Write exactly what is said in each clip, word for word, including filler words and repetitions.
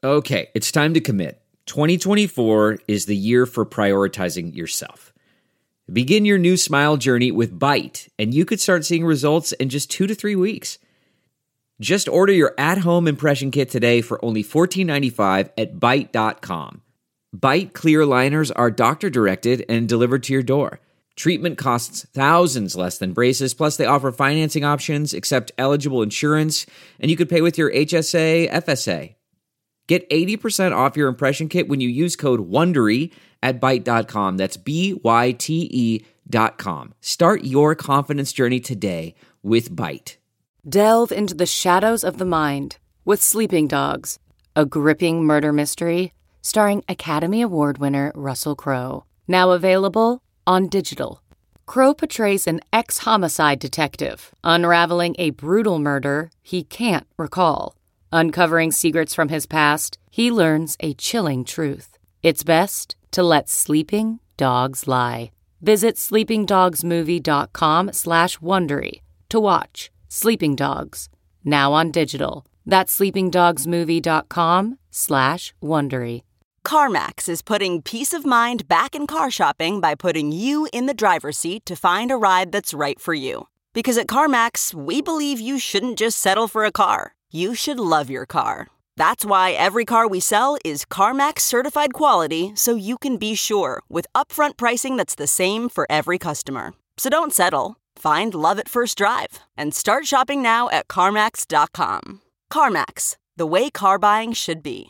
Okay, it's time to commit. twenty twenty-four is the year for prioritizing yourself. Begin your new smile journey with Byte, and you could start seeing results in just two to three weeks. Just order your at-home impression kit today for only fourteen ninety-five at byte dot com. Byte clear aligners are doctor-directed and delivered to your door. Treatment costs thousands less than braces, plus they offer financing options, accept eligible insurance, and you could pay with your H S A, F S A. Get eighty percent off your impression kit when you use code WONDERY at byte dot com. That's B Y T E dot com. Start your confidence journey today with Byte. Delve into the shadows of the mind with Sleeping Dogs, a gripping murder mystery starring Academy Award winner Russell Crowe. Now available on digital. Crowe portrays an ex-homicide detective unraveling a brutal murder he can't recall. Uncovering secrets from his past, he learns a chilling truth. It's best to let sleeping dogs lie. Visit sleepingdogsmovie.com slash Wondery to watch Sleeping Dogs, now on digital. That's sleepingdogsmovie.com slash Wondery. CarMax is putting peace of mind back in car shopping by putting you in the driver's seat to find a ride that's right for you. Because at CarMax, we believe you shouldn't just settle for a car. You should love your car. That's why every car we sell is CarMax certified quality, so you can be sure with upfront pricing that's the same for every customer. So don't settle. Find love at first drive and start shopping now at CarMax dot com. CarMax, the way car buying should be.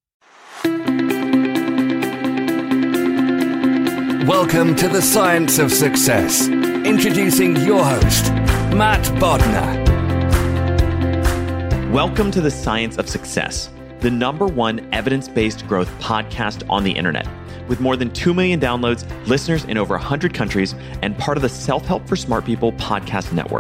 Welcome to the Science of Success. Introducing your host, Matt Bodnar. Welcome to the Science of Success, the number one evidence-based growth podcast on the internet. With more than two million downloads, listeners in over one hundred countries, and part of the Self-Help for Smart People podcast network.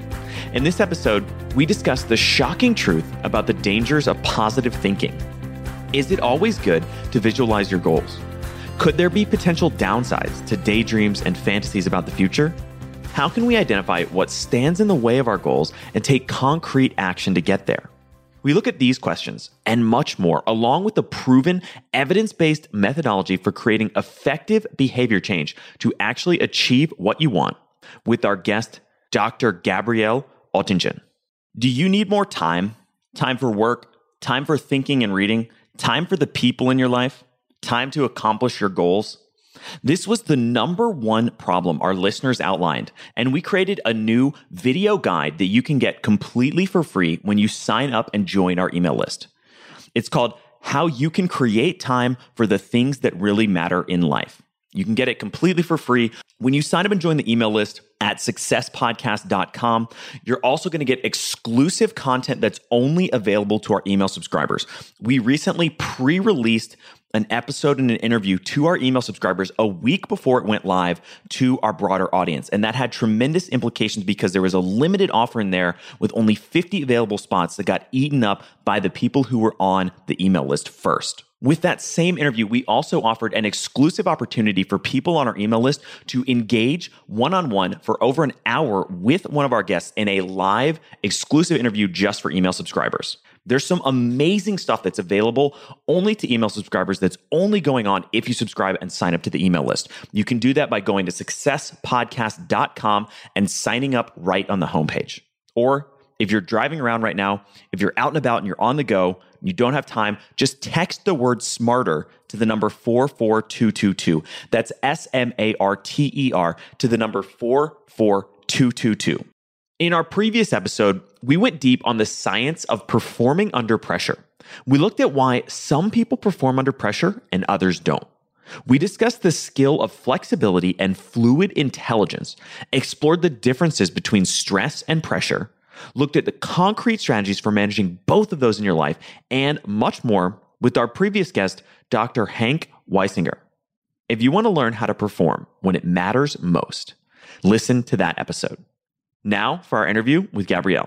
In this episode, we discuss the shocking truth about the dangers of positive thinking. Is it always good to visualize your goals? Could there be potential downsides to daydreams and fantasies about the future? How can we identify what stands in the way of our goals and take concrete action to get there? We look at these questions and much more, along with the proven evidence-based methodology for creating effective behavior change to actually achieve what you want, with our guest, Doctor Gabrielle Oettingen. Do you need more time? Time for work? Time for thinking and reading? Time for the people in your life? Time to accomplish your goals? This was the number one problem our listeners outlined, and we created a new video guide that you can get completely for free when you sign up and join our email list. It's called How You Can Create Time for the Things That Really Matter in Life. You can get it completely for free when you sign up and join the email list at success podcast dot com. You're also going to get exclusive content that's only available to our email subscribers. We recently pre-released an episode and an interview to our email subscribers a week before it went live to our broader audience. And that had tremendous implications because there was a limited offer in there with only fifty available spots that got eaten up by the people who were on the email list first. With that same interview, we also offered an exclusive opportunity for people on our email list to engage one-on-one for over an hour with one of our guests in a live exclusive interview just for email subscribers. There's some amazing stuff that's available only to email subscribers that's only going on if you subscribe and sign up to the email list. You can do that by going to success podcast dot com and signing up right on the homepage. Or if you're driving around right now, if you're out and about and you're on the go, you don't have time, just text the word SMARTER to the number four four two two two. That's S M A R T E R to the number four four two two two. In our previous episode, we went deep on the science of performing under pressure. We looked at why some people perform under pressure and others don't. We discussed the skill of flexibility and fluid intelligence, explored the differences between stress and pressure, looked at the concrete strategies for managing both of those in your life, and much more with our previous guest, Doctor Hank Weisinger. If you want to learn how to perform when it matters most, listen to that episode. Now for our interview with Gabrielle.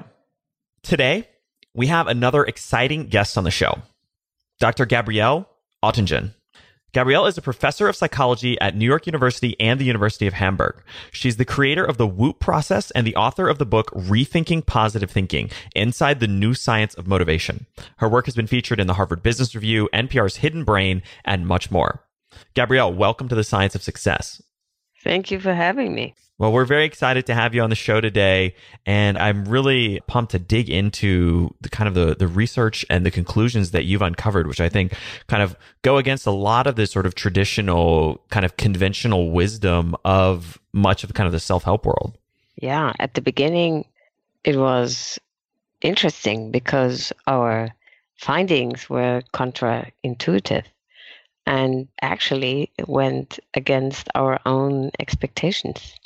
Today, we have another exciting guest on the show, Doctor Gabrielle Oettingen. Gabrielle is a professor of psychology at New York University and the University of Hamburg. She's the creator of the WHOOP process and the author of the book Rethinking Positive Thinking, Inside the New Science of Motivation. Her work has been featured in the Harvard Business Review, N P R's Hidden Brain, and much more. Gabrielle, welcome to the Science of Success. Thank you for having me. Well, we're very excited to have you on the show today, and I'm really pumped to dig into the kind of the, the research and the conclusions that you've uncovered, which I think kind of go against a lot of the sort of traditional, kind of conventional wisdom of much of kind of the self-help world. Yeah, at the beginning, it was interesting because our findings were counterintuitive and actually went against our own expectations.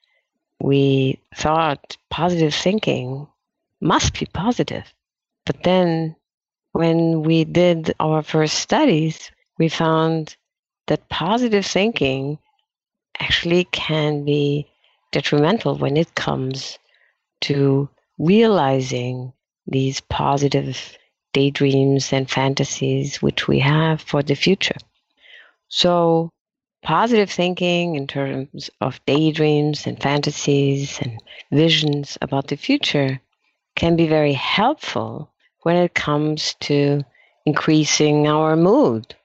We thought positive thinking must be positive. But then when we did our first studies, we found that positive thinking actually can be detrimental when it comes to realizing these positive daydreams and fantasies which we have for the future. So positive thinking in terms of daydreams and fantasies and visions about the future can be very helpful when it comes to increasing our mood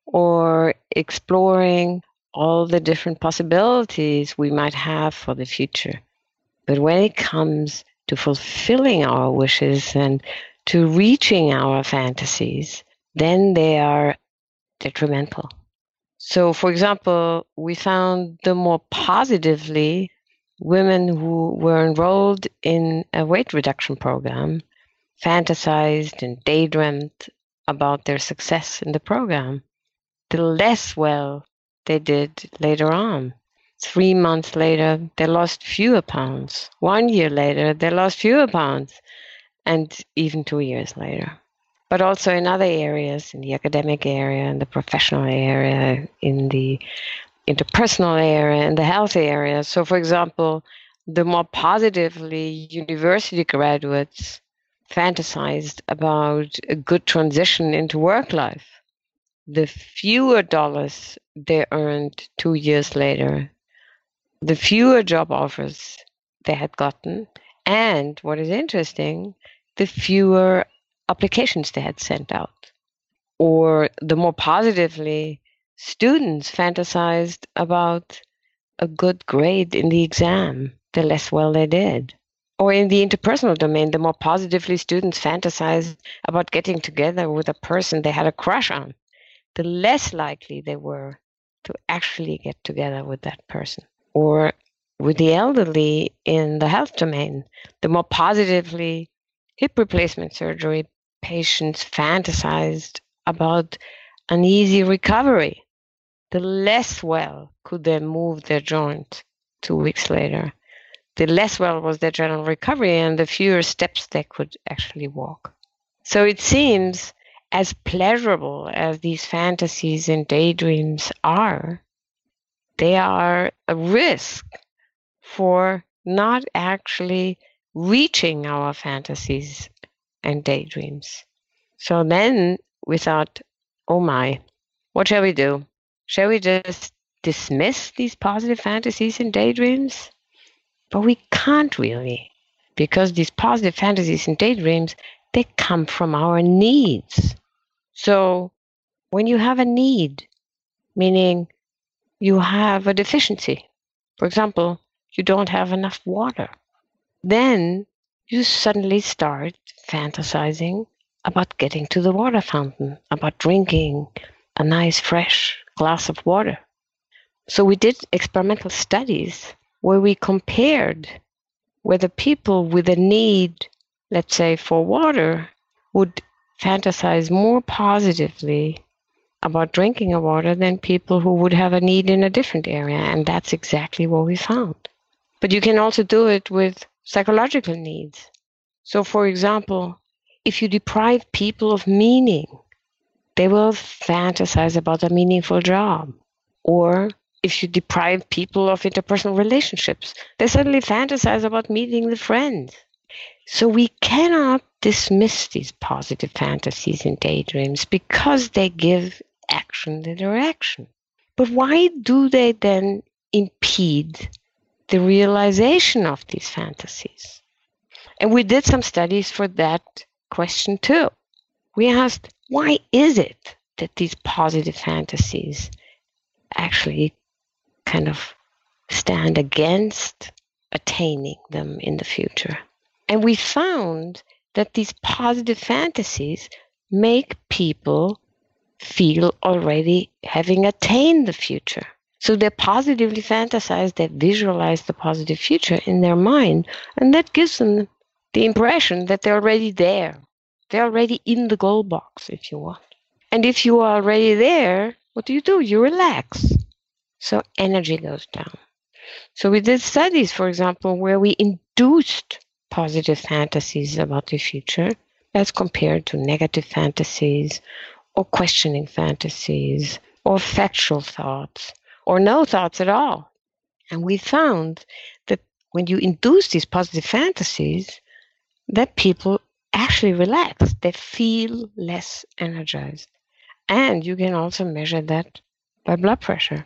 or exploring all the different possibilities we might have for the future. But when it comes to fulfilling our wishes and to reaching our fantasies, then they are detrimental. So, for example, we found the more positively women who were enrolled in a weight reduction program fantasized and daydreamed about their success in the program, the less well they did later on. Three months later, they lost fewer pounds. One year later, they lost fewer pounds, and even two years later. But also in other areas, in the academic area, in the professional area, in the interpersonal area, in the health area. So, for example, the more positively university graduates fantasized about a good transition into work life, the fewer dollars they earned two years later, the fewer job offers they had gotten, and what is interesting, the fewer applications they had sent out. Or the more positively students fantasized about a good grade in the exam, the less well they did. Or in the interpersonal domain, the more positively students fantasized about getting together with a person they had a crush on, the less likely they were to actually get together with that person. Or with the elderly in the health domain, the more positively hip replacement surgery patients fantasized about an easy recovery, the less well could they move their joint two weeks later. The less well was their general recovery and the fewer steps they could actually walk. So it seems as pleasurable as these fantasies and daydreams are, they are a risk for not actually reaching our fantasies and daydreams. So then we thought, oh my, what shall we do? Shall we just dismiss these positive fantasies and daydreams? But we can't really, because these positive fantasies and daydreams, they come from our needs. So when you have a need, meaning you have a deficiency, for example, you don't have enough water, then you suddenly start fantasizing about getting to the water fountain, about drinking a nice fresh glass of water. So we did experimental studies where we compared whether people with a need, let's say for water, would fantasize more positively about drinking a water than people who would have a need in a different area. And that's exactly what we found. But you can also do it with psychological needs. So, for example, if you deprive people of meaning, they will fantasize about a meaningful job. Or if you deprive people of interpersonal relationships, they suddenly fantasize about meeting the friends. So we cannot dismiss these positive fantasies and daydreams because they give action than the reaction. But why do they then impede the realization of these fantasies? And we did some studies for that question too. We asked, why is it that these positive fantasies actually kind of stand against attaining them in the future? And we found that these positive fantasies make people feel already having attained the future. So they positively fantasize, they visualize the positive future in their mind, and that gives them the impression that they're already there. They're already in the goal box, if you want. And if you are already there, what do you do? You relax. So energy goes down. So we did studies, for example, where we induced positive fantasies about the future as compared to negative fantasies or questioning fantasies or factual thoughts or no thoughts at all. And we found that when you induce these positive fantasies, that people actually relax. They feel less energized. And you can also measure that by blood pressure.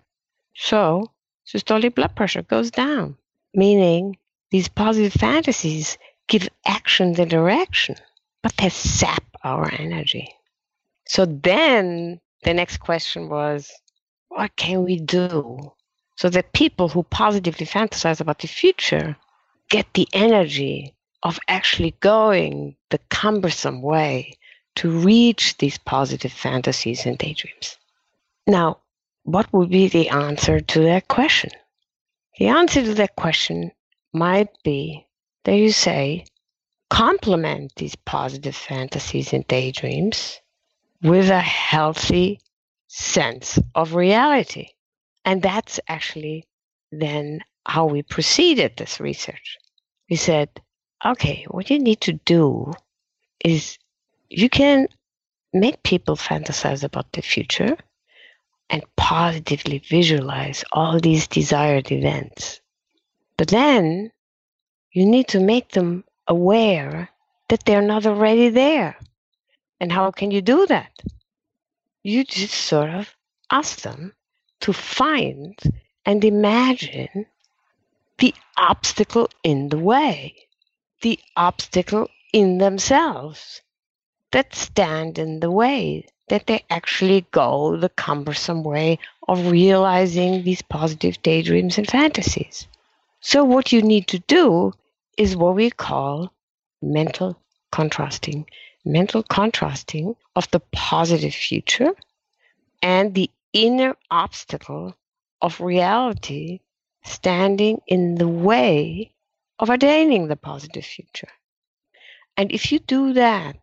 So systolic blood pressure goes down, meaning these positive fantasies give action the direction, but they sap our energy. So then the next question was, what can we do so that people who positively fantasize about the future get the energy of actually going the cumbersome way to reach these positive fantasies and daydreams? Now, what would be the answer to that question? The answer to that question might be that you say, complement these positive fantasies and daydreams with a healthy sense of reality. And that's actually then how we proceeded this research. We said, okay, what you need to do is you can make people fantasize about the future and positively visualize all these desired events. But then you need to make them aware that they're not already there. And how can you do that? You just sort of ask them to find and imagine the obstacle in the way, the obstacle in themselves that stand in the way, that they actually go the cumbersome way of realizing these positive daydreams and fantasies. So what you need to do is what we call mental contrasting. Mental contrasting of the positive future and the inner obstacle of reality standing in the way of attaining the positive future. And if you do that,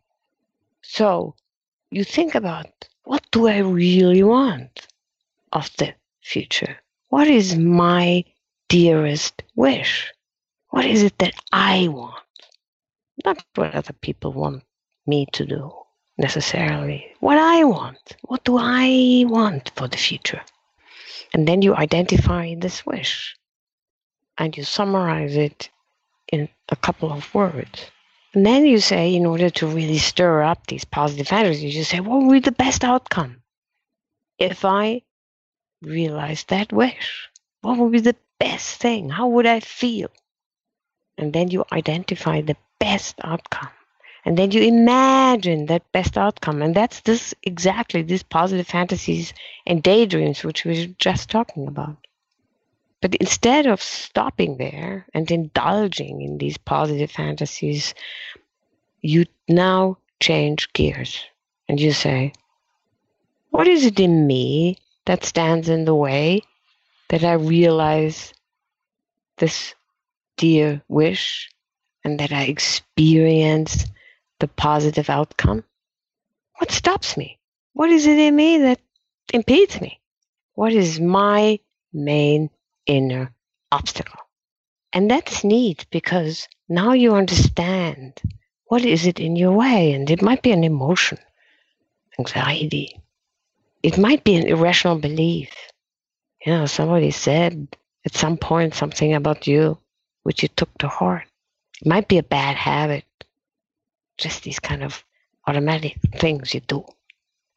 so you think about, what do I really want of the future? What is my dearest wish? What is it that I want? Not what other people want me to do necessarily. What I want. What do I want for the future? And then you identify this wish and you summarize it in a couple of words. And then you say, in order to really stir up these positive fantasies, you say, what would be the best outcome if I realized that wish? What would be the best thing? How would I feel? And then you identify the best outcome. And then you imagine that best outcome. And that's this exactly these positive fantasies and daydreams, which we were just talking about. But instead of stopping there and indulging in these positive fantasies, you now change gears and you say, what is it in me that stands in the way that I realize this dear wish and that I experience the positive outcome? What stops me? What is it in me that impedes me? What is my main inner obstacle? And that's neat because now you understand what is it in your way. And it might be an emotion, anxiety. It might be an irrational belief. You know, somebody said at some point something about you which you took to heart. It might be a bad habit. Just these kind of automatic things you do.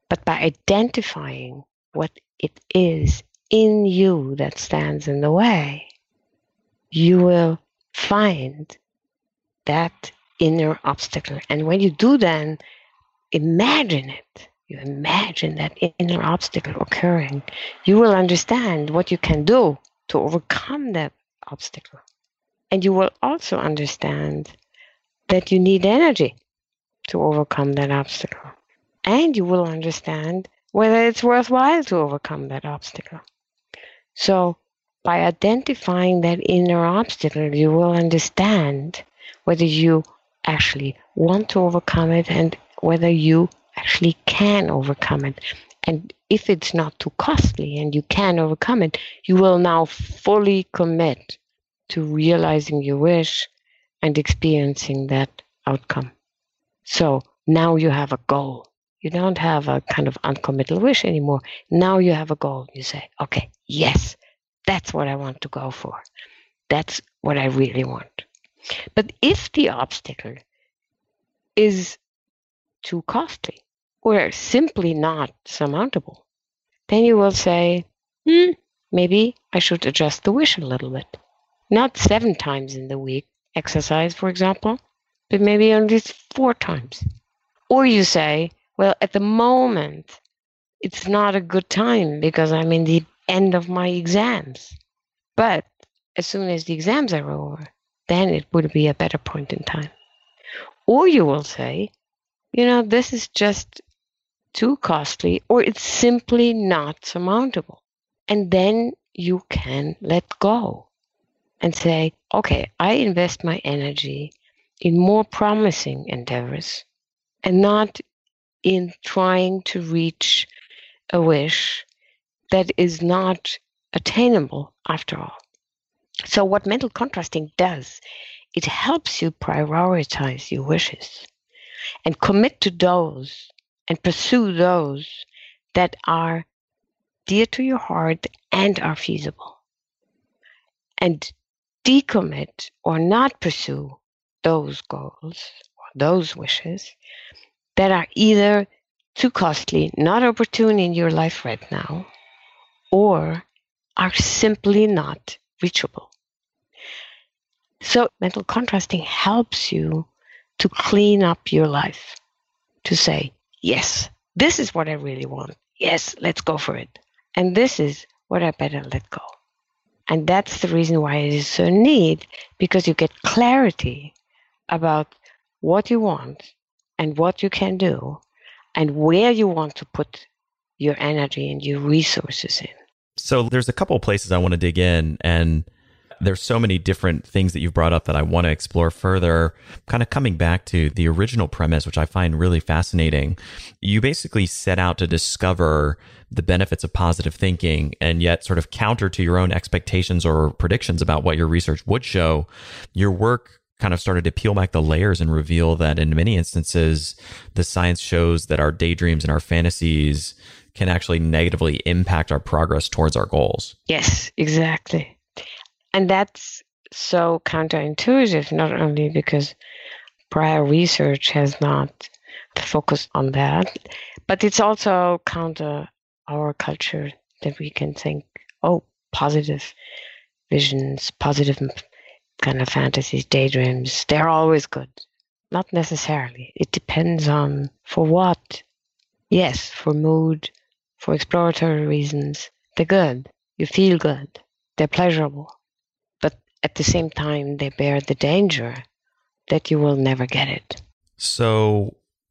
But by identifying what it is in you that stands in the way, you will find that inner obstacle. And when you do then, imagine it. You imagine that inner obstacle occurring. You will understand what you can do to overcome that obstacle. And you will also understand that you need energy to overcome that obstacle. And you will understand whether it's worthwhile to overcome that obstacle. So by identifying that inner obstacle, you will understand whether you actually want to overcome it and whether you actually can overcome it. And if it's not too costly and you can overcome it, you will now fully commit to realizing your wish and experiencing that outcome. So now you have a goal. You don't have a kind of uncommittal wish anymore. Now you have a goal. You say, okay, yes, that's what I want to go for. That's what I really want. But if the obstacle is too costly or simply not surmountable, then you will say, hmm, maybe I should adjust the wish a little bit. Not seven times in the week exercise, for example, but maybe only four times. Or you say, well, at the moment, it's not a good time because I'm in the end of my exams. But as soon as the exams are over, then it would be a better point in time. Or you will say, you know, this is just too costly, or it's simply not surmountable. And then you can let go and say, okay, I invest my energy in more promising endeavors and not in trying to reach a wish that is not attainable after all. So what mental contrasting does, it helps you prioritize your wishes and commit to those and pursue those that are dear to your heart and are feasible. And decommit or not pursue those goals or those wishes that are either too costly, not opportune in your life right now, or are simply not reachable. So mental contrasting helps you to clean up your life, to say, yes, this is what I really want. Yes, let's go for it. And this is what I better let go. And that's the reason why it is so neat, because you get clarity about what you want and what you can do and where you want to put your energy and your resources in. So there's a couple of places I want to dig in, and there's so many different things that you've brought up that I want to explore further. Kind of coming back to the original premise, which I find really fascinating. You basically set out to discover the benefits of positive thinking, and yet sort of counter to your own expectations or predictions about what your research would show. Your work kind of started to peel back the layers and reveal that in many instances, the science shows that our daydreams and our fantasies can actually negatively impact our progress towards our goals. Yes, exactly. And that's so counterintuitive, not only because prior research has not focused on that, but it's also counter our culture that we can think, oh, positive visions, positive kind of fantasies, daydreams, they're always good. Not necessarily. It depends on for what. Yes, for mood, for exploratory reasons, they're good. You feel good. They're pleasurable. But at the same time, they bear the danger that you will never get it. So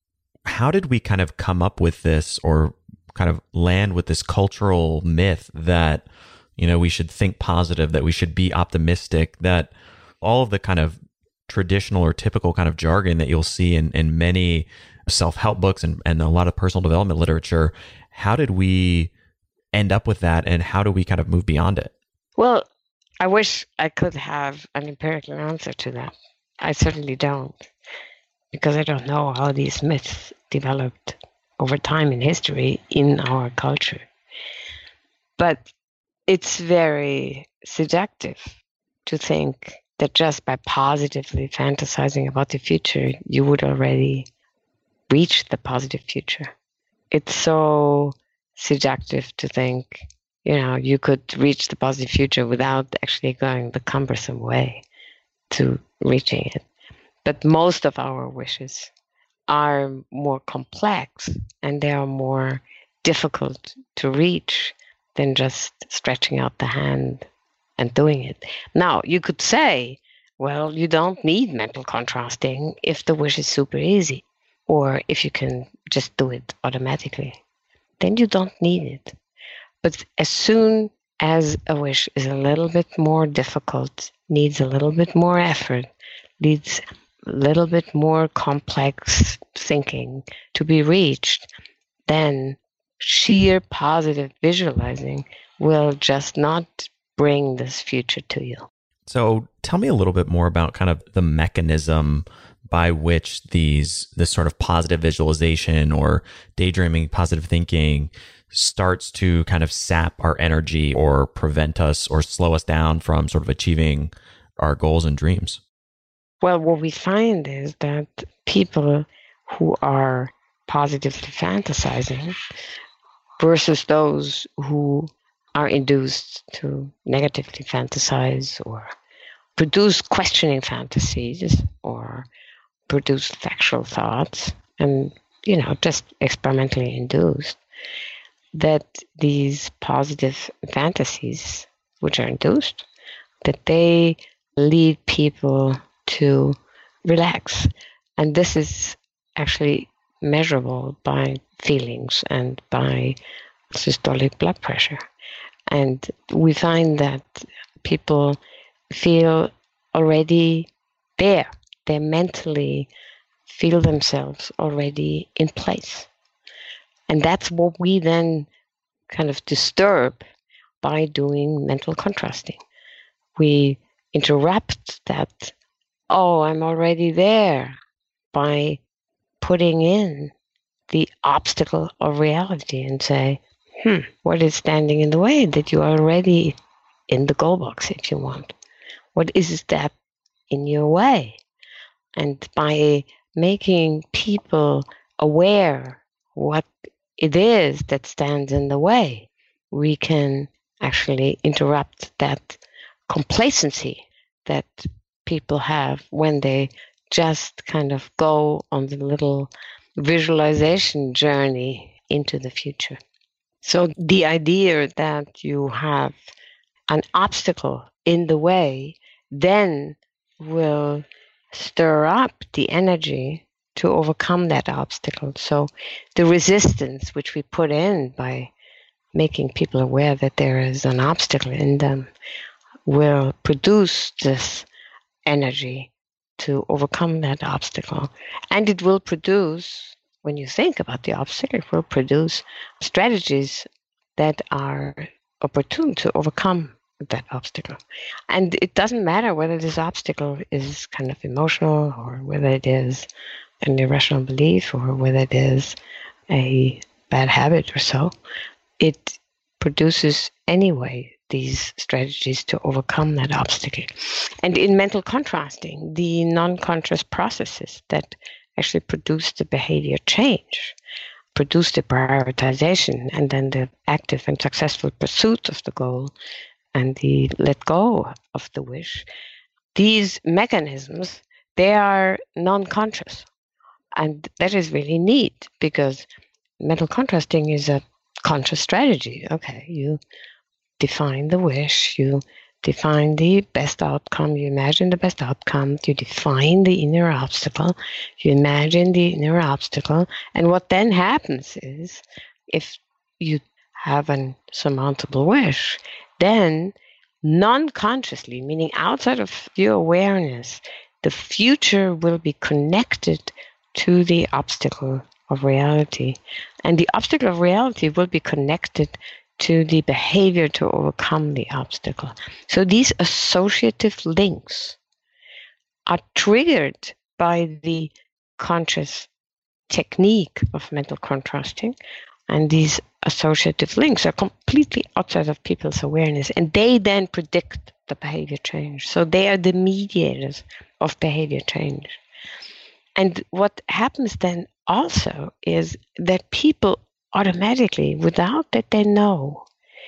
how did we kind of come up with this, or kind of land with this cultural myth that, you know, we should think positive, that we should be optimistic, that all of the kind of traditional or typical kind of jargon that you'll see in, in many self-help books and, and a lot of personal development literature, how did we end up with that, and how do we kind of move beyond it? Well, I wish I could have an empirical answer to that. I certainly don't, because I don't know how these myths developed over time in history in our culture. But it's very seductive to think that just by positively fantasizing about the future, you would already reach the positive future. it's so seductive to think, you know, you could reach the positive future without actually going the cumbersome way to reaching it. But most of our wishes are more complex and they are more difficult to reach than just stretching out the hand and doing it. Now, you could say, well, you don't need mental contrasting if the wish is super easy, or if you can just do it automatically. Then you don't need it. But as soon as a wish is a little bit more difficult, needs a little bit more effort, needs a little bit more complex thinking to be reached, then sheer positive visualizing will just not bring this future to you. So tell me a little bit more about kind of the mechanism by which these this sort of positive visualization or daydreaming, positive thinking starts to kind of sap our energy or prevent us or slow us down from sort of achieving our goals and dreams. Well, what we find is that people who are positively fantasizing versus those who are induced to negatively fantasize or produce questioning fantasies or produce factual thoughts and, you know, just experimentally induced, that these positive fantasies, which are induced, that they lead people to relax. And this is actually measurable by feelings and by systolic blood pressure. And we find that people feel already there. They mentally feel themselves already in place. And that's what we then kind of disturb by doing mental contrasting. We interrupt that, oh, I'm already there, by putting in the obstacle of reality and say, hmm, what is standing in the way that you are already in the goal box, if you want? What is that in your way? And by making people aware what it is that stands in the way, we can actually interrupt that complacency that people have when they just kind of go on the little visualization journey into the future. So the idea that you have an obstacle in the way then will stir up the energy to overcome that obstacle. So the resistance which we put in by making people aware that there is an obstacle in them will produce this energy to overcome that obstacle. And it will produce, when you think about the obstacle, it will produce strategies that are opportune to overcome that obstacle. And it doesn't matter whether this obstacle is kind of emotional or whether it is an irrational belief or whether it is a bad habit or so. It produces anyway these strategies to overcome that obstacle. And in mental contrasting, the non-conscious processes that actually produce the behavior change, produce the prioritization, and then the active and successful pursuit of the goal and the let go of the wish, these mechanisms, they are non-conscious. And that is really neat because mental contrasting is a conscious strategy. Okay, you define the wish, you define the best outcome, you imagine the best outcome, you define the inner obstacle, you imagine the inner obstacle, and what then happens is, if you have an surmountable wish, then non-consciously, meaning outside of your awareness, the future will be connected to the obstacle of reality. And the obstacle of reality will be connected to the behavior to overcome the obstacle. So these associative links are triggered by the conscious technique of mental contrasting, and these associative links are completely outside of people's awareness, and they then predict the behavior change. So they are the mediators of behavior change. And what happens then also is that people automatically, without that they know,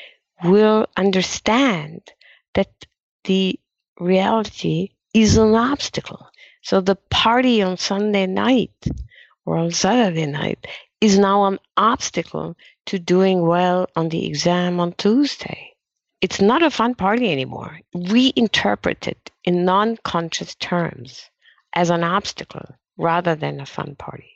will understand that the reality is an obstacle. So the party on Sunday night or on Saturday night is now an obstacle to doing well on the exam on Tuesday. It's not a fun party anymore. We interpret it in non-conscious terms as an obstacle rather than a fun party.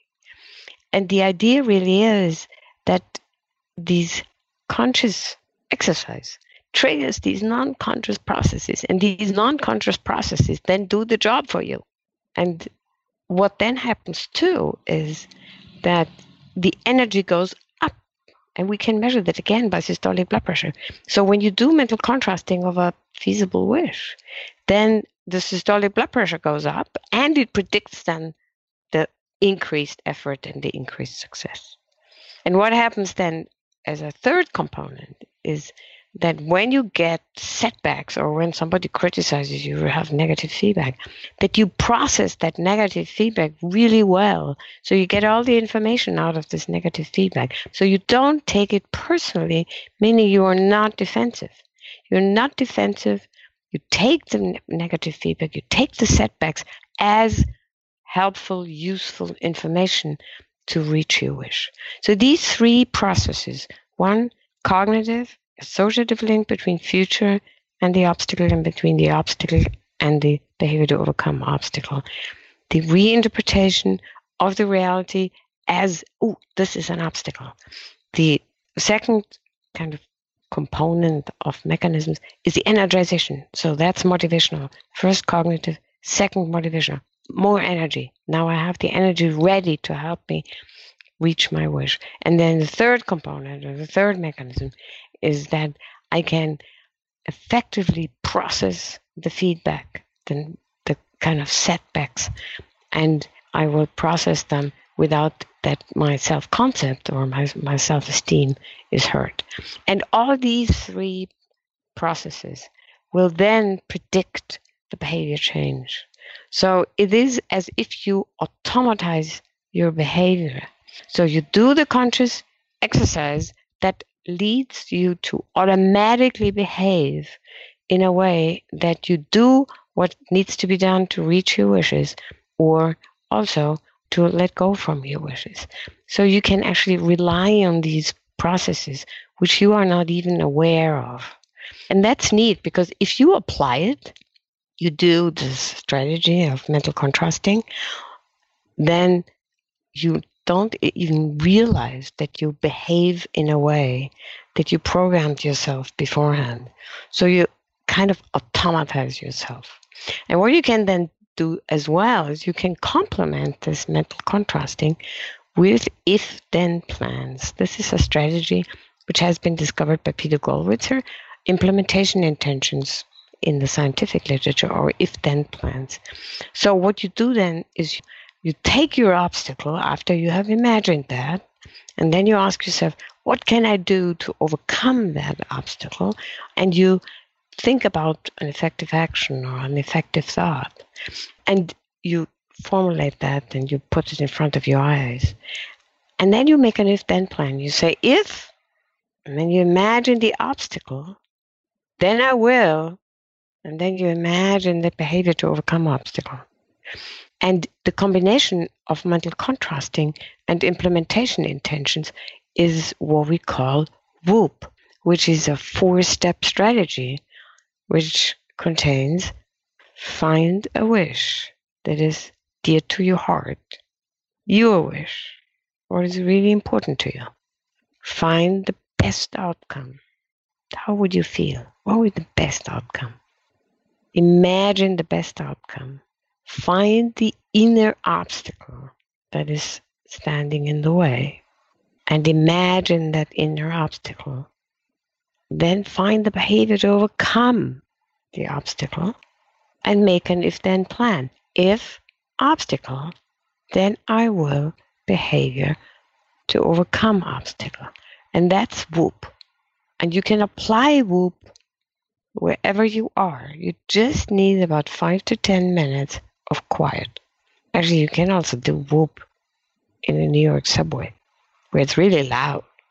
And the idea really is that these conscious exercise triggers these non-conscious processes, and these non-conscious processes then do the job for you. And what then happens too is that the energy goes up, and we can measure that again by systolic blood pressure. So when you do mental contrasting of a feasible wish, then the systolic blood pressure goes up, and it predicts then the increased effort and the increased success. And what happens then as a third component is that when you get setbacks or when somebody criticizes you or have negative feedback, that you process that negative feedback really well. So you get all the information out of this negative feedback. So you don't take it personally, meaning you are not defensive. You're not defensive. You take the ne- negative feedback, you take the setbacks as helpful, useful information to reach your wish. So these three processes, one, cognitive, associative link between future and the obstacle and between the obstacle and the behavior to overcome obstacle. The reinterpretation of the reality as, oh, this is an obstacle. The second kind of component of mechanisms is the energization. So that's motivational. First cognitive, second motivational. More energy. Now I have the energy ready to help me reach my wish. And then the third component or the third mechanism is that I can effectively process the feedback, the, the kind of setbacks, and I will process them without that my self-concept or my, my self-esteem is hurt. And all these three processes will then predict the behavior change. So it is as if you automatize your behavior. So you do the conscious exercise that leads you to automatically behave in a way that you do what needs to be done to reach your wishes, or also to let go from your wishes. So you can actually rely on these processes which you are not even aware of. And that's neat, because if you apply it, you do this strategy of mental contrasting, then you don't even realize that you behave in a way that you programmed yourself beforehand. So you kind of automatize yourself. And what you can then do as well is you can complement this mental contrasting with if-then plans. This is a strategy which has been discovered by Peter Gollwitzer, implementation intentions in the scientific literature, or if-then plans. So what you do then is you take your obstacle after you have imagined that, and then you ask yourself, what can I do to overcome that obstacle? And you think about an effective action or an effective thought. And you formulate that and you put it in front of your eyes. And then you make an if-then plan. You say, if, and then you imagine the obstacle, then I will, and then you imagine the behavior to overcome obstacle. And the combination of mental contrasting and implementation intentions is what we call WHOOP, which is a four-step strategy which contains find a wish that is dear to your heart, your wish, what is really important to you. Find the best outcome. How would you feel? What would be the best outcome? Imagine the best outcome. Find the inner obstacle that is standing in the way and imagine that inner obstacle. Then find the behavior to overcome the obstacle and make an if-then plan. If obstacle, then I will behavior to overcome obstacle. And that's WHOOP. And you can apply WHOOP wherever you are. You just need about five to ten minutes of quiet. Actually, you can also do WHOOP in the New York subway, where it's really loud.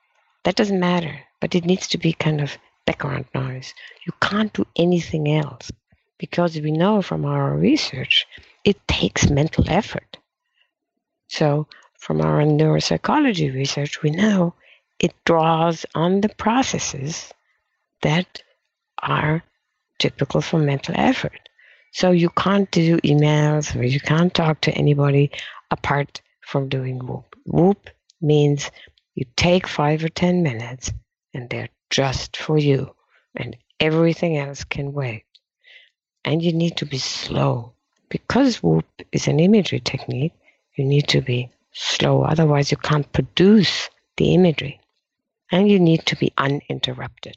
That doesn't matter, but it needs to be kind of background noise. You can't do anything else because we know from our research, it takes mental effort. So from our neuropsychology research, we know it draws on the processes that are typical for mental effort. So you can't do emails or you can't talk to anybody apart from doing Whoop. Whoop means you take five or ten minutes and they're just for you and everything else can wait. And you need to be slow. Because Whoop is an imagery technique, you need to be slow. Otherwise you can't produce the imagery. And you need to be uninterrupted.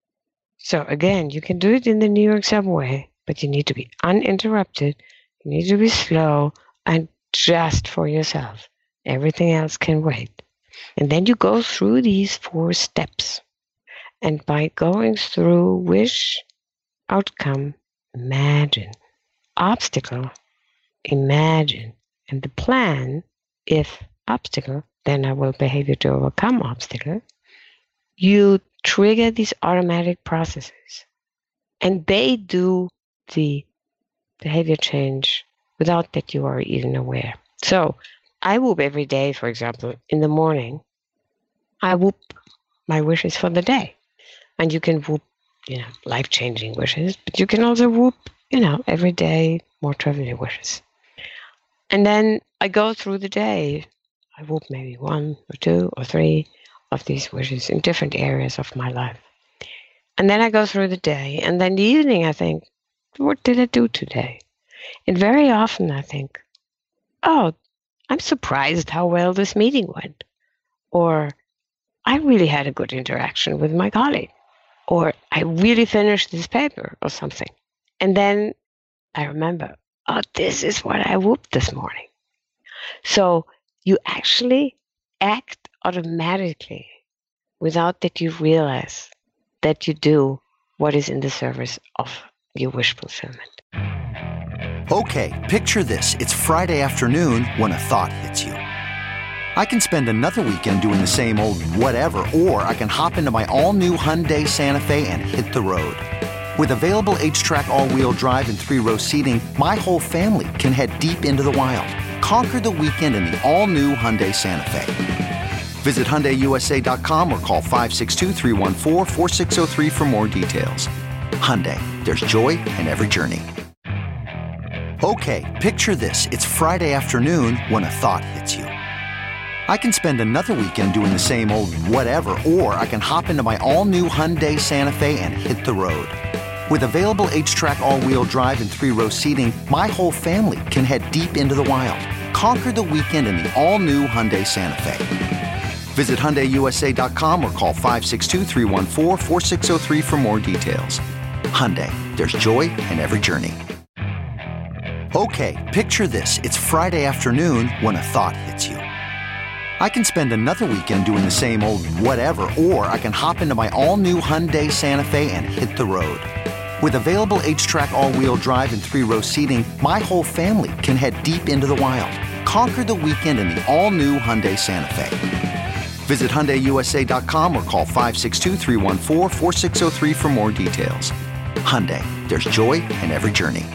So again, you can do it in the New York subway, but you need to be uninterrupted. You need to be slow and just for yourself. Everything else can wait. And then you go through these four steps. And by going through wish, outcome, imagine, obstacle, imagine, and the plan, if obstacle, then I will behavior to overcome obstacle, you trigger these automatic processes. And they do the behavior change without that you are even aware. So I whoop every day, for example, in the morning. I whoop my wishes for the day. And you can whoop, you know, life-changing wishes, but you can also whoop, you know, every day, more trivial wishes. And then I go through the day. I whoop maybe one or two or three of these wishes in different areas of my life. And then I go through the day. And then the evening, I think, what did I do today? And very often I think, oh, I'm surprised how well this meeting went. Or I really had a good interaction with my colleague. Or I really finished this paper or something. And then I remember, oh, this is what I whooped this morning. So you actually act automatically without that you realize that you do what is in the service of your wish fulfillment. Okay, picture this. It's Friday afternoon when a thought hits you. I can spend another weekend doing the same old whatever, or I can hop into my all-new Hyundai Santa Fe and hit the road. With available H-Track all-wheel drive and three-row seating, my whole family can head deep into the wild. Conquer the weekend in the all-new Hyundai Santa Fe. Visit Hyundai U S A dot com or call five six two, three one four, four six zero three for more details. Hyundai, there's joy in every journey. Okay, picture this. It's Friday afternoon when a thought hits you. I can spend another weekend doing the same old whatever, or I can hop into my all-new Hyundai Santa Fe and hit the road. With available H-Track all-wheel drive and three-row seating, my whole family can head deep into the wild. Conquer the weekend in the all-new Hyundai Santa Fe. Visit Hyundai U S A dot com or call five six two, three one four, four six zero three for more details. Hyundai, there's joy in every journey. Okay, picture this. It's Friday afternoon when a thought hits you. I can spend another weekend doing the same old whatever, or I can hop into my all-new Hyundai Santa Fe and hit the road. With available H-Track all-wheel drive and three-row seating, my whole family can head deep into the wild. Conquer the weekend in the all-new Hyundai Santa Fe. Visit Hyundai U S A dot com or call five six two, three one four, four six zero three for more details. Hyundai, there's joy in every journey.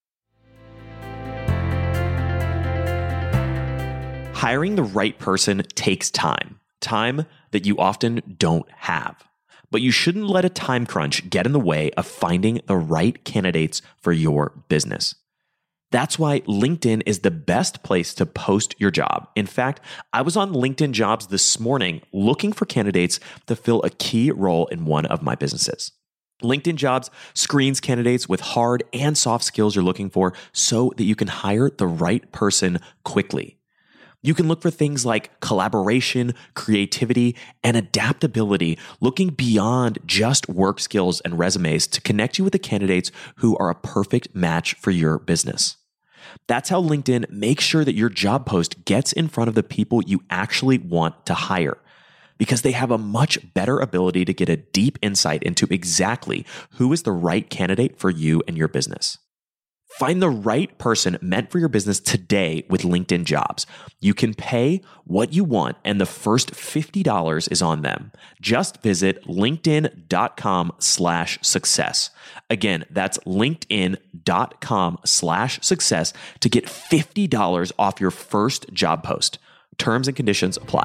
Hiring the right person takes time, time that you often don't have. But you shouldn't let a time crunch get in the way of finding the right candidates for your business. That's why LinkedIn is the best place to post your job. In fact, I was on LinkedIn Jobs this morning looking for candidates to fill a key role in one of my businesses. LinkedIn Jobs screens candidates with hard and soft skills you're looking for so that you can hire the right person quickly. You can look for things like collaboration, creativity, and adaptability, looking beyond just work skills and resumes to connect you with the candidates who are a perfect match for your business. That's how LinkedIn makes sure that your job post gets in front of the people you actually want to hire, because they have a much better ability to get a deep insight into exactly who is the right candidate for you and your business. Find the right person meant for your business today with LinkedIn Jobs. You can pay what you want, and the first fifty dollars is on them. Just visit linkedin.com slash success. Again, that's linkedin.com slash success to get fifty dollars off your first job post. Terms and conditions apply.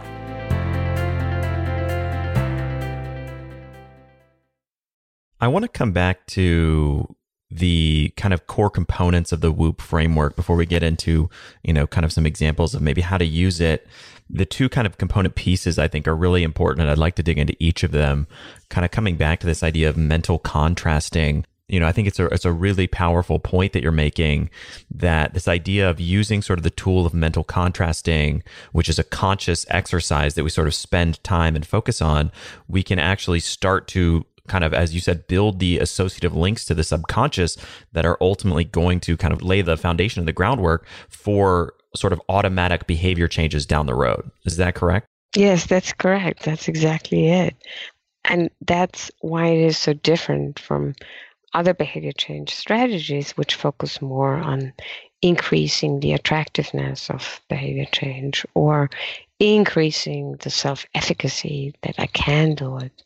I want to come back to the kind of core components of the Whoop framework before we get into, you know, kind of some examples of maybe how to use it. The two kind of component pieces I think are really important, and I'd like to dig into each of them, kind of coming back to this idea of mental contrasting. You know, I think it's a it's a really powerful point that you're making, that this idea of using sort of the tool of mental contrasting, which is a conscious exercise that we sort of spend time and focus on, we can actually start to kind of, as you said, build the associative links to the subconscious that are ultimately going to kind of lay the foundation and the groundwork for sort of automatic behavior changes down the road. Is that correct? Yes, that's correct. That's exactly it. And that's why it is so different from other behavior change strategies, which focus more on increasing the attractiveness of behavior change or increasing the self-efficacy that I can do it,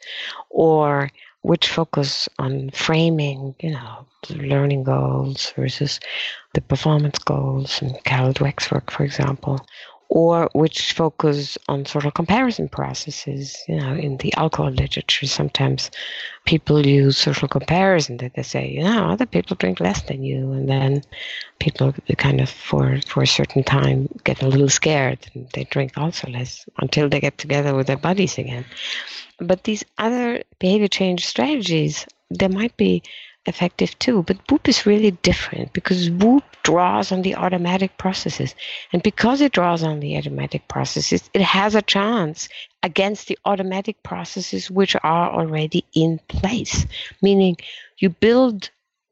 or which focus on framing, you know, learning goals versus the performance goals in Carol Dweck's work, for example, or which focus on sort of comparison processes. You know, in the alcohol literature, sometimes people use social comparison, that they say, you know, other people drink less than you, and then people kind of for for a certain time get a little scared and they drink also less until they get together with their buddies again. But these other behavior change strategies, they might be effective too, but Whoop is really different because Whoop draws on the automatic processes. And because it draws on the automatic processes, it has a chance against the automatic processes which are already in place. Meaning you build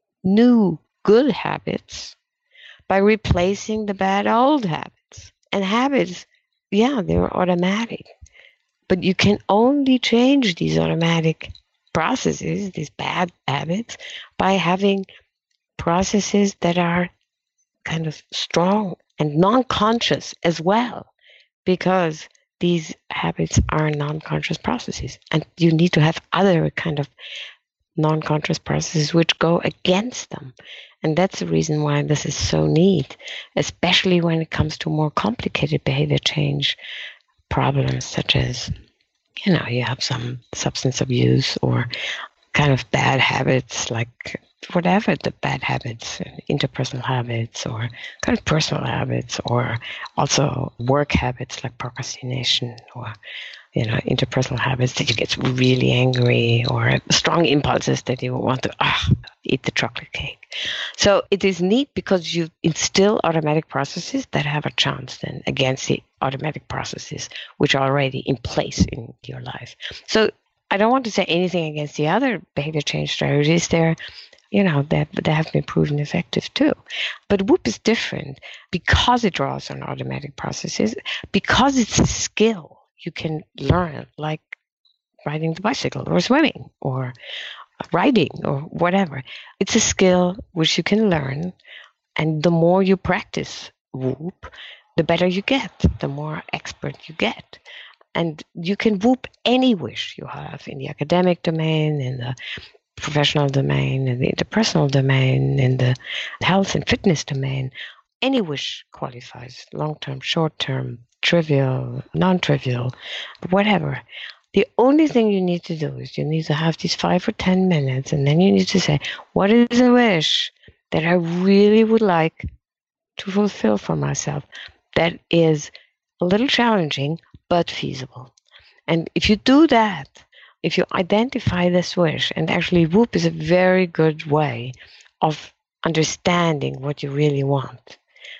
new good habits by replacing the bad old habits. And habits, yeah, they're automatic. But you can only change these automatic processes, these bad habits, by having processes that are kind of strong and non-conscious as well, because these habits are non-conscious processes. And you need to have other kind of non-conscious processes which go against them. And that's the reason why this is so neat, especially when it comes to more complicated behavior change problems, such as, you know, you have some substance abuse or kind of bad habits, like whatever the bad habits, interpersonal habits or kind of personal habits, or also work habits like procrastination, or, you know, interpersonal habits that you get really angry, or strong impulses that you want to ah, eat the chocolate cake. So it is neat because you instill automatic processes that have a chance then against the automatic processes which are already in place in your life. So I don't want to say anything against the other behavior change strategies. They're, you know, that they have been proven effective too. But Whoop is different because it draws on automatic processes, because it's a skill you can learn, like riding the bicycle or swimming or writing or whatever. It's a skill which you can learn, and the more you practice Whoop, the better you get, the more expert you get. And you can Whoop any wish you have in the academic domain, in the professional domain, in the interpersonal domain, in the health and fitness domain. Any wish qualifies, long-term, short-term, trivial, non-trivial, whatever. The only thing you need to do is you need to have these five or ten minutes, and then you need to say, what is a wish that I really would like to fulfill for myself that is a little challenging but feasible? And if you do that, if you identify this wish, and actually Whoop is a very good way of understanding what you really want,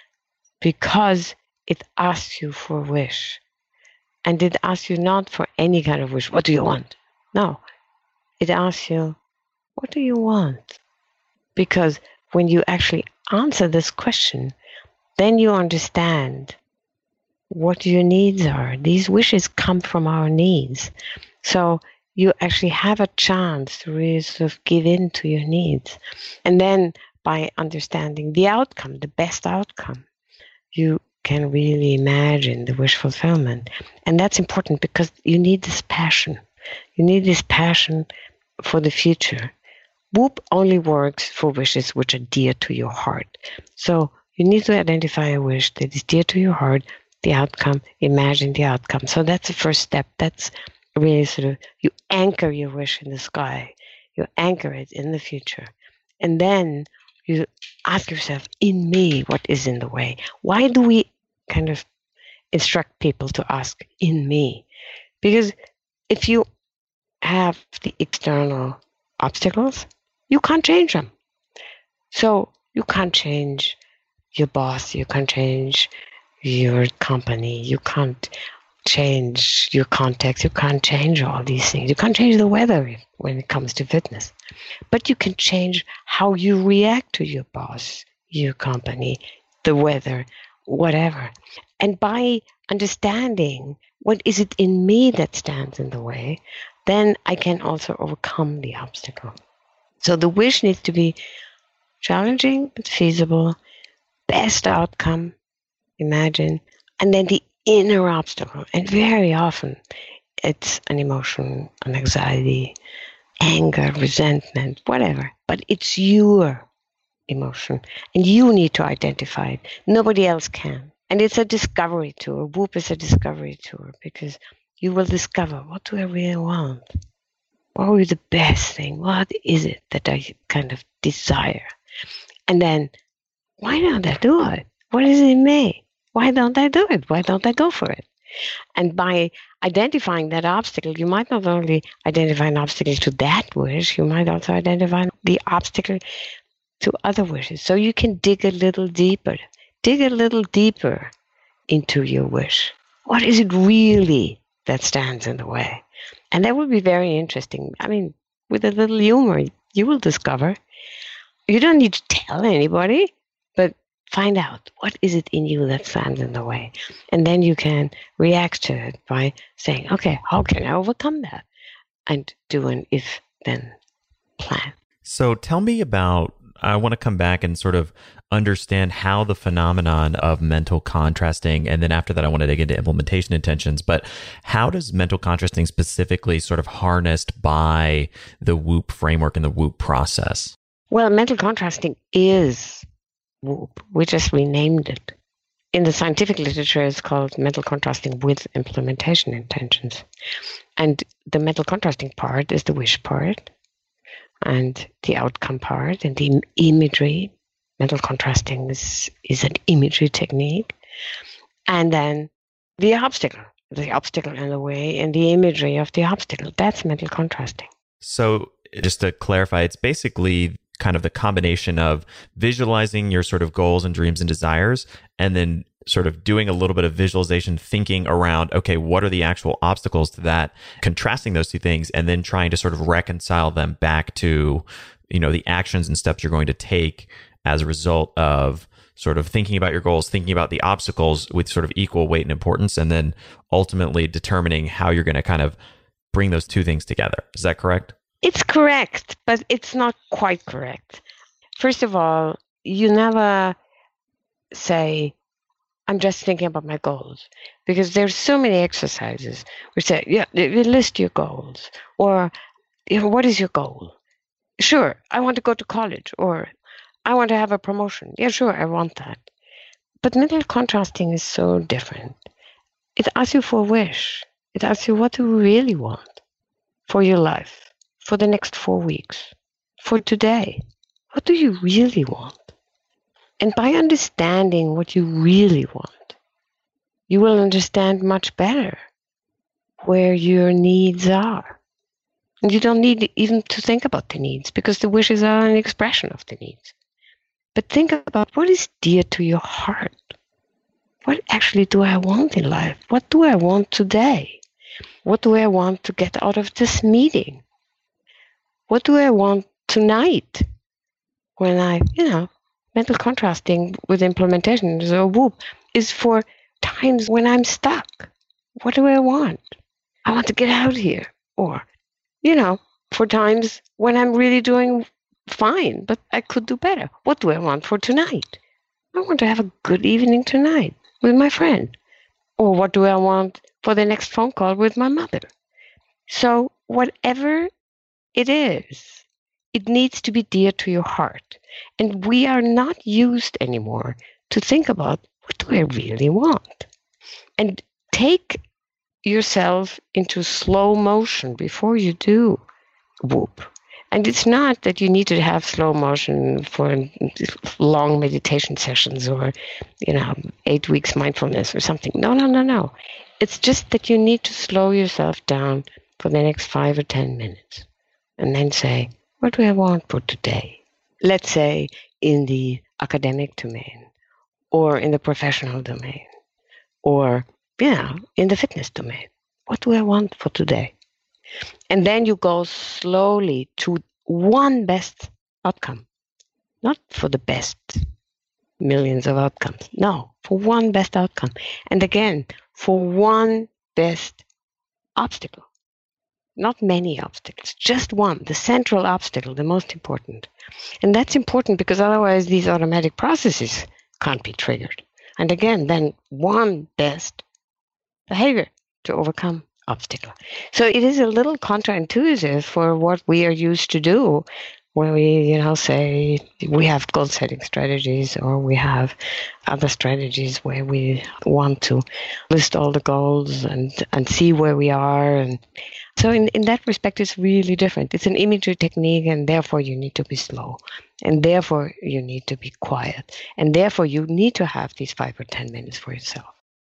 because it asks you for a wish. And it asks you not for any kind of wish. What do you want? No. It asks you, what do you want? Because when you actually answer this question, then you understand what your needs are. These wishes come from our needs. So you actually have a chance to really sort of give in to your needs. And then by understanding the outcome, the best outcome, you can really imagine the wish fulfillment. And that's important because you need this passion. You need this passion for the future. Whoop only works for wishes which are dear to your heart. So you need to identify a wish that is dear to your heart, the outcome, imagine the outcome. So that's the first step. That's really sort of, you anchor your wish in the sky. You anchor it in the future. And then you ask yourself, in me, what is in the way? Why do we kind of instruct people to ask, in me? Because if you have the external obstacles, you can't change them. So you can't change your boss, you can't change your company, you can't change your context, you can't change all these things. You can't change the weather when it comes to fitness. But you can change how you react to your boss, your company, the weather, whatever. And by understanding what is it in me that stands in the way, then I can also overcome the obstacle. So the wish needs to be challenging but feasible, best outcome, imagine, and then the inner obstacle. And very often it's an emotion, an anxiety, anger, resentment, whatever. But it's your emotion and you need to identify it. Nobody else can. And it's a discovery tour. Whoop is a discovery tour because you will discover, what do I really want? What would be the best thing? What is it that I kind of desire? And then, why don't I do it? What is it in me? Why don't I do it? Why don't I go for it? And by identifying that obstacle, you might not only identify an obstacle to that wish, you might also identify the obstacle to other wishes. So you can dig a little deeper. Dig a little deeper into your wish. What is it really that stands in the way? And that would be very interesting. I mean, with a little humor, you will discover. You don't need to tell anybody, but find out what is it in you that stands in the way. And then you can react to it by saying, okay, how can I overcome that? And do an if-then plan. So tell me about, I want to come back and sort of understand how the phenomenon of mental contrasting, and then after that, I want to dig into implementation intentions, but how does mental contrasting specifically sort of harnessed by the Whoop framework and the Whoop process? Well, mental contrasting is Whoop. We just renamed it. In the scientific literature, it's called mental contrasting with implementation intentions. And the mental contrasting part is the wish part, and the outcome part, and the imagery. Mental contrasting is, is an imagery technique. And then the obstacle, the obstacle in the way, and the imagery of the obstacle. That's mental contrasting. So just to clarify, it's basically kind of the combination of visualizing your sort of goals and dreams and desires, and then sort of doing a little bit of visualization, thinking around, okay, what are the actual obstacles to that, contrasting those two things, and then trying to sort of reconcile them back to, you know, the actions and steps you're going to take as a result of sort of thinking about your goals, thinking about the obstacles with sort of equal weight and importance, and then ultimately determining how you're going to kind of bring those two things together. Is that correct? It's correct, but it's not quite correct. First of all, you never say, I'm just thinking about my goals, because there's so many exercises which say, yeah, list your goals, or, you know, what is your goal? Sure, I want to go to college, or I want to have a promotion. Yeah, sure, I want that. But mental contrasting is so different. It asks you for a wish. It asks you, what do you really want for your life, for the next four weeks, for today? What do you really want? And by understanding what you really want, you will understand much better where your needs are. And you don't need even to think about the needs, because the wishes are an expression of the needs. But think about what is dear to your heart. What actually do I want in life? What do I want today? What do I want to get out of this meeting? What do I want tonight when I, you know, mental contrasting with implementation, so Whoop, is for times when I'm stuck. What do I want? I want to get out here. Or, you know, for times when I'm really doing fine, but I could do better. What do I want for tonight? I want to have a good evening tonight with my friend. Or what do I want for the next phone call with my mother? So whatever it is, it needs to be dear to your heart. And we are not used anymore to think about, what do I really want? And take yourself into slow motion before you do Whoop. And it's not that you need to have slow motion for long meditation sessions or, you know, eight weeks mindfulness or something. No, no, no, no. It's just that you need to slow yourself down for the next five or ten minutes and then say, what do I want for today? Let's say in the academic domain or in the professional domain or, you know, in the fitness domain. What do I want for today? And then you go slowly to one best outcome, not for the best millions of outcomes. No, for one best outcome. And again, for one best obstacle, not many obstacles, just one, the central obstacle, the most important. And that's important because otherwise these automatic processes can't be triggered. And again, then one best behavior to overcome obstacle. So it is a little counterintuitive for what we are used to do when we, you know, say we have goal setting strategies or we have other strategies where we want to list all the goals and, and see where we are. And so in, in that respect, it's really different. It's an imagery technique, and therefore you need to be slow. And therefore you need to be quiet. And therefore you need to have these five or ten minutes for yourself.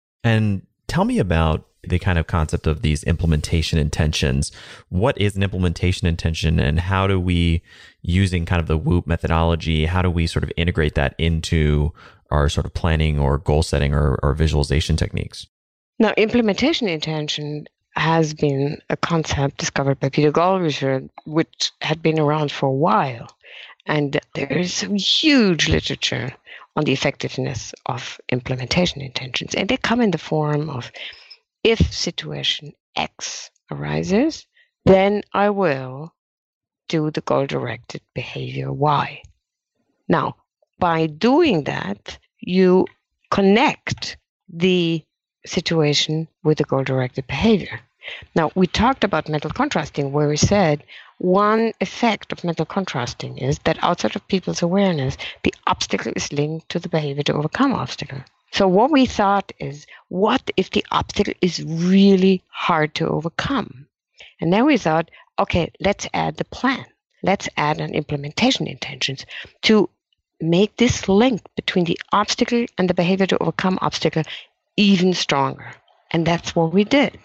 And tell me about the kind of concept of these implementation intentions. What is an implementation intention, and how do we, using kind of the Whoop methodology, how do we sort of integrate that into our sort of planning or goal setting or, or visualization techniques? Now, implementation intention has been a concept discovered by Peter Goldrischer, which had been around for a while. And there is some huge literature on the effectiveness of implementation intentions. And they come in the form of, if situation X arises, then I will do the goal-directed behavior Y. Now, by doing that, you connect the situation with the goal-directed behavior. Now, we talked about mental contrasting, where we said one effect of mental contrasting is that outside of people's awareness, the obstacle is linked to the behavior to overcome obstacle. So what we thought is, what if the obstacle is really hard to overcome? And then we thought, okay, let's add the plan. Let's add an implementation intentions to make this link between the obstacle and the behavior to overcome obstacle even stronger. And that's what we did.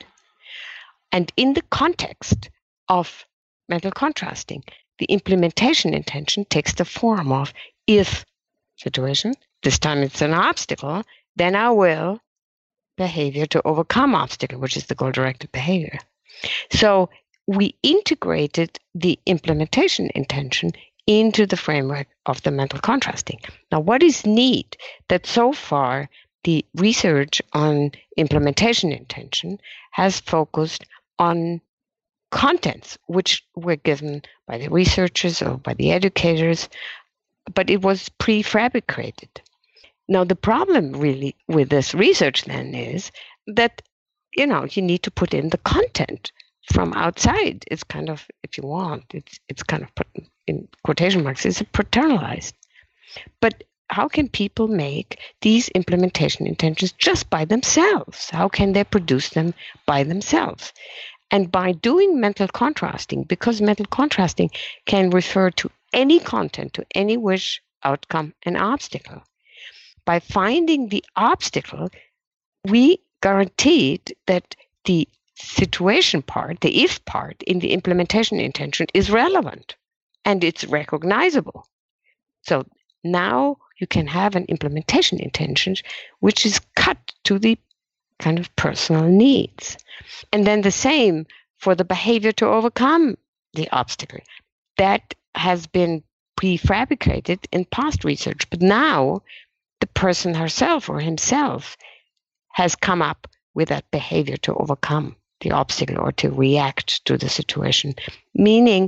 And in the context of mental contrasting, the implementation intention takes the form of, if situation, this time it's an obstacle, then I will behavior to overcome obstacle, which is the goal-directed behavior. So we integrated the implementation intention into the framework of the mental contrasting. Now, what is neat that so far the research on implementation intention has focused on contents which were given by the researchers or by the educators, but it was prefabricated. Now, the problem really with this research then is that, you know, you need to put in the content from outside. It's kind of, if you want, it's it's kind of, put in quotation marks, it's paternalized. But how can people make these implementation intentions just by themselves? How can they produce them by themselves? And by doing mental contrasting, because mental contrasting can refer to any content, to any wish, outcome, and obstacle. By finding the obstacle, we guaranteed that the situation part, the if part in the implementation intention is relevant and it's recognizable. So now you can have an implementation intention which is cut to the kind of personal needs. And then the same for the behavior to overcome the obstacle. That has been prefabricated in past research, but now the person herself or himself has come up with that behavior to overcome the obstacle or to react to the situation. Meaning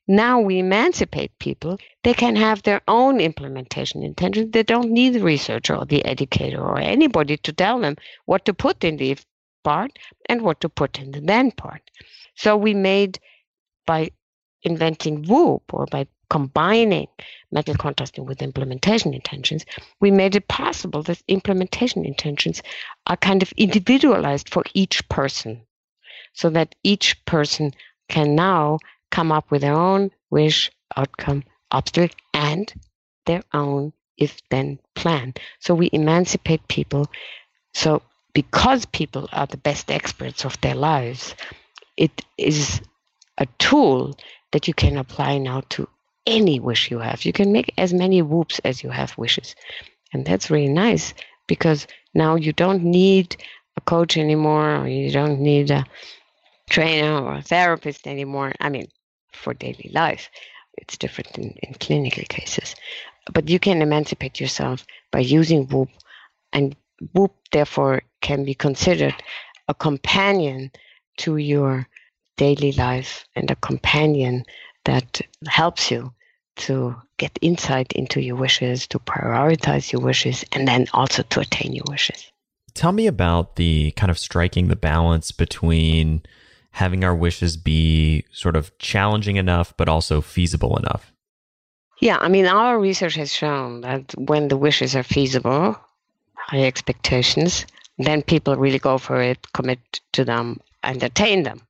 Now we emancipate people. They can have their own implementation intentions. They don't need the researcher or the educator or anybody to tell them what to put in the if part and what to put in the then part. So we made, by inventing WOOP or by combining mental contrasting with implementation intentions, we made it possible that implementation intentions are kind of individualized for each person, so that each person can now come up with their own wish, outcome, obstacle, and their own if-then plan. So we emancipate people. So because people are the best experts of their lives, it is a tool that you can apply now to any wish you have. You can make as many whoops as you have wishes. And that's really nice, because now you don't need a coach anymore, or you don't need a trainer or a therapist anymore. I mean, for daily life, it's different in, in clinical cases. But you can emancipate yourself by using WOOP, and WOOP therefore can be considered a companion to your daily life and a companion that helps you to get insight into your wishes, to prioritize your wishes, and then also to attain your wishes. Tell me about the kind of striking the balance between having our wishes be sort of challenging enough, but also feasible enough. Yeah, I mean, our research has shown that when the wishes are feasible, high expectations, then people really go for it, commit to them, and attain them.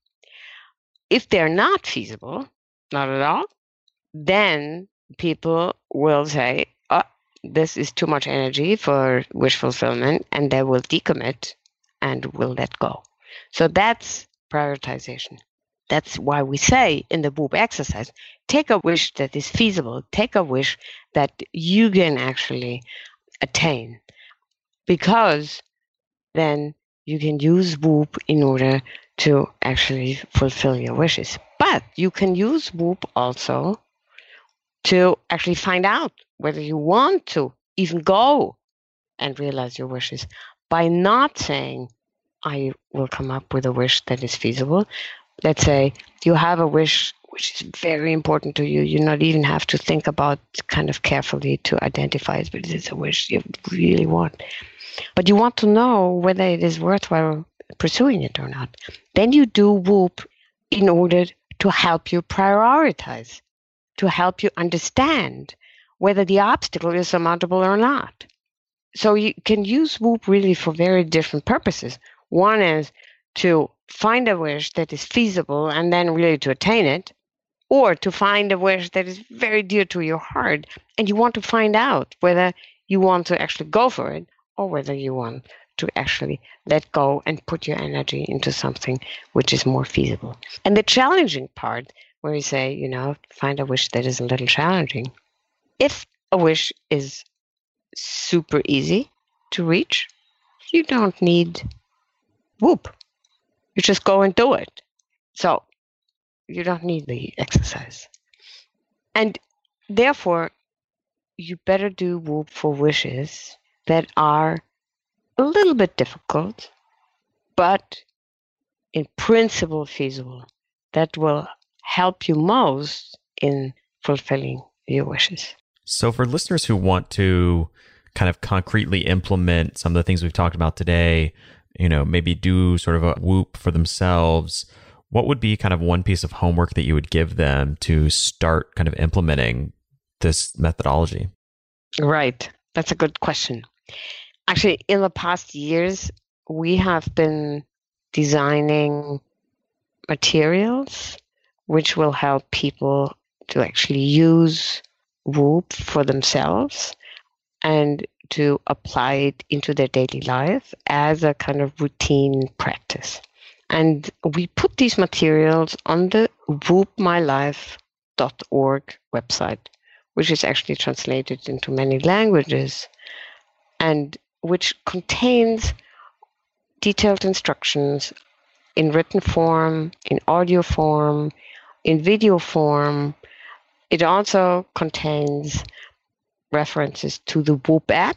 If they're not feasible, not at all, then people will say, oh, this is too much energy for wish fulfillment, and they will decommit and will let go. So that's prioritization. That's why we say in the WOOP exercise, take a wish that is feasible, take a wish that you can actually attain, because then you can use WOOP in order to actually fulfill your wishes. But you can use WOOP also to actually find out whether you want to even go and realize your wishes by not saying, I will come up with a wish that is feasible. Let's say you have a wish which is very important to you. You not even have to think about kind of carefully to identify it, but it is a wish you really want. But you want to know whether it is worthwhile pursuing it or not. Then you do WOOP in order to help you prioritize, to help you understand whether the obstacle is surmountable or not. So you can use WOOP really for very different purposes. One is to find a wish that is feasible and then really to attain it, or to find a wish that is very dear to your heart and you want to find out whether you want to actually go for it or whether you want to actually let go and put your energy into something which is more feasible. And the challenging part, where you say, you know, find a wish that is a little challenging. If a wish is super easy to reach, you don't need WOOP. You just go and do it. So you don't need the exercise. And therefore, you better do WOOP for wishes that are a little bit difficult, but in principle feasible. That will help you most in fulfilling your wishes. So for listeners who want to kind of concretely implement some of the things we've talked about today, you know, maybe do sort of a WOOP for themselves, what would be kind of one piece of homework that you would give them to start kind of implementing this methodology? Right. That's a good question. Actually, in the past years, we have been designing materials which will help people to actually use WOOP for themselves and to apply it into their daily life as a kind of routine practice. And we put these materials on the whoop my life dot org website, which is actually translated into many languages and which contains detailed instructions in written form, in audio form, in video form. It also contains references to the WOOP app,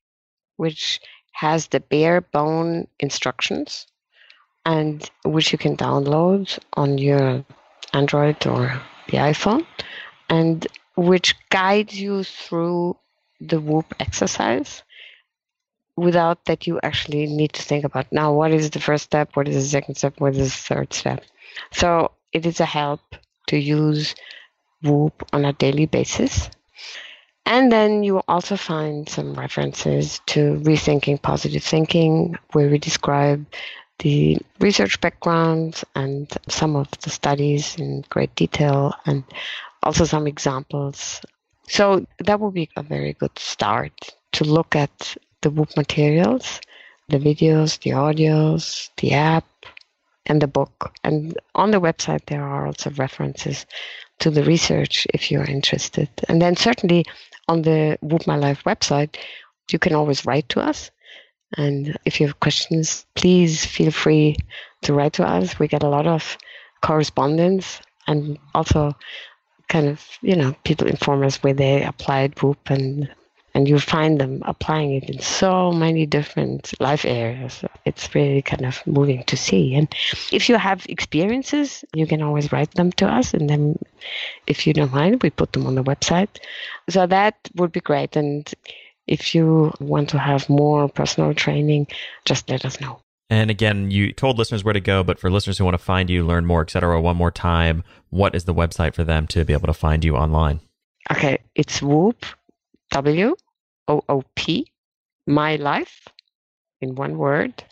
which has the bare bone instructions and which you can download on your Android or the iPhone, and which guides you through the Whoop exercise without that you actually need to think about, now, what is the first step? What is the second step? What is the third step? So it is a help to use Whoop on a daily basis. And then you will also find some references to Rethinking Positive Thinking, where we describe the research background and some of the studies in great detail, and also some examples. So that will be a very good start to look at the Whoop materials, the videos, the audios, the app, and the book. And on the website, there are also references to the research if you're interested. And then certainly on the Whoop My Life website, you can always write to us. And if you have questions, please feel free to write to us. We get a lot of correspondence, and also kind of, you know, people inform us where they applied Whoop, and and you find them applying it in so many different life areas. It's really kind of moving to see. And if you have experiences, you can always write them to us. And then if you don't mind, we put them on the website. So that would be great. And if you want to have more personal training, just let us know. And again, you told listeners where to go, but for listeners who want to find you, learn more, et cetera, one more time, what is the website for them to be able to find you online? Okay, it's Whoop, W O O P, My Life, in one word,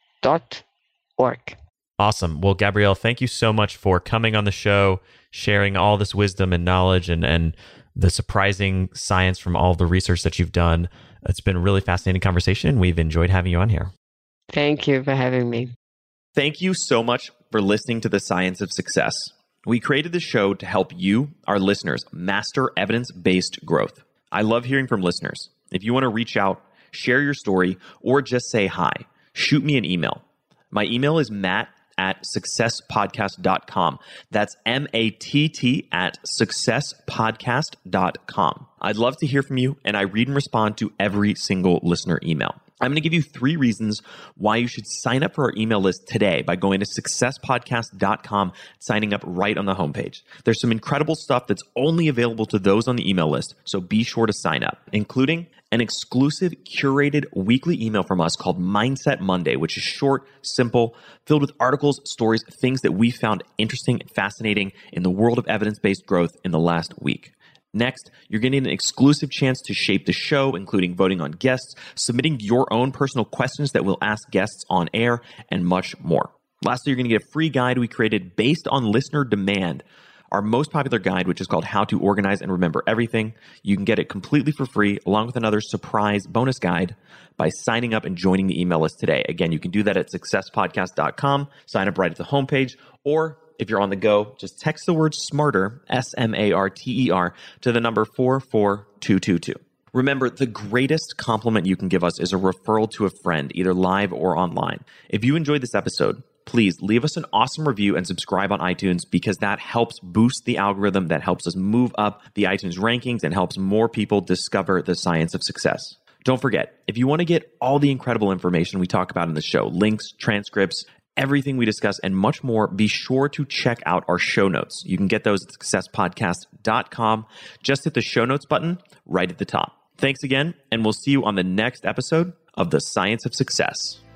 dot org. Awesome. Well, Gabrielle, thank you so much for coming on the show, sharing all this wisdom and knowledge and, and the surprising science from all the research that you've done. It's been a really fascinating conversation. We've enjoyed having you on here. Thank you for having me. Thank you so much for listening to The Science of Success. We created this show to help you, our listeners, master evidence-based growth. I love hearing from listeners. If you want to reach out, share your story, or just say hi, shoot me an email. My email is matt at success podcast dot com. That's M A T T at success podcast dot com. I'd love to hear from you, and I read and respond to every single listener email. I'm going to give you three reasons why you should sign up for our email list today by going to success podcast dot com, signing up right on the homepage. There's some incredible stuff that's only available to those on the email list, so be sure to sign up, including an exclusive curated weekly email from us called Mindset Monday, which is short, simple, filled with articles, stories, things that we found interesting and fascinating in the world of evidence-based growth in the last week. Next, you're getting an exclusive chance to shape the show, including voting on guests, submitting your own personal questions that we'll ask guests on air, and much more. Lastly, you're going to get a free guide we created based on listener demand, our most popular guide, which is called How to Organize and Remember Everything. You can get it completely for free, along with another surprise bonus guide by signing up and joining the email list today. Again, you can do that at success podcast dot com, sign up right at the homepage, or if you're on the go, just text the word SMARTER, S M A R T E R, to the number four four two two two. Remember, the greatest compliment you can give us is a referral to a friend, either live or online. If you enjoyed this episode, please leave us an awesome review and subscribe on iTunes, because that helps boost the algorithm, that helps us move up the iTunes rankings and helps more people discover the science of success. Don't forget, if you want to get all the incredible information we talk about in the show, links, transcripts, everything we discuss, and much more, be sure to check out our show notes. You can get those at success podcast dot com. Just hit the show notes button right at the top. Thanks again, and we'll see you on the next episode of The Science of Success.